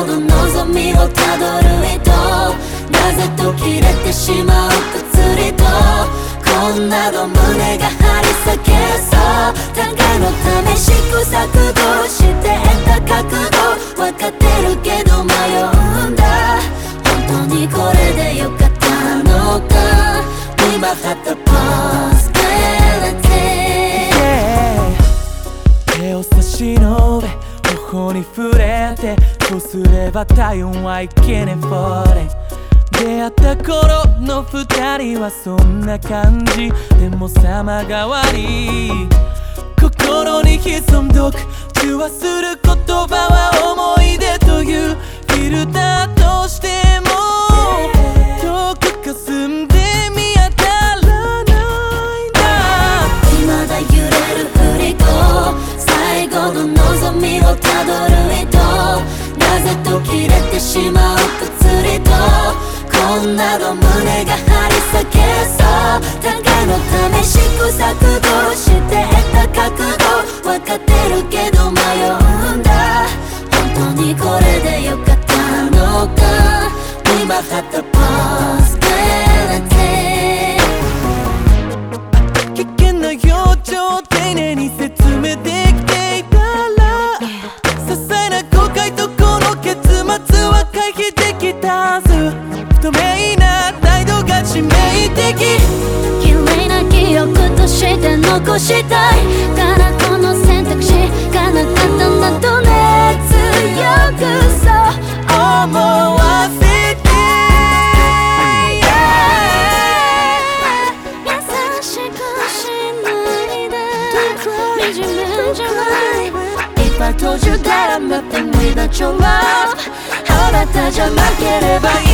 ど望みをたどる人、なぜ途切れてしまうかつりと、こんなの胸が張り裂けそう。互いのため試行錯誤して得た覚悟、分かってるけど迷うんだ。本当にこれでよかったのか。 We might have to pause 手を差し伸べ頬に触れて、そうすれば体温はいけね for it。 出会った頃の二人はそんな感じ。でも様変わり、心に潜んどく中和する言葉は思い出というフィルターとしても遠く霞んで見当たらないんだ。 未だ揺れる振り子、最後の望みをたどる人、なぜ途切れてしまうかつりと、こんなの胸が張り裂けそう。互いのため試行錯誤して得た覚悟、分かってるけど迷うんだ。本当にこれでよかったのか。 We might have to pause 危険な表情丁寧に説明できていたら、些細な後悔とこの結末は回避できたはず。不透明な態度が致命的。 綺麗な記憶として残したいから、この選択肢がなかったなどね、強くそう思わせて、 優しくしないで惨めじゃない。 If I told you that I'm nothing without your love、 あなたじゃなければいい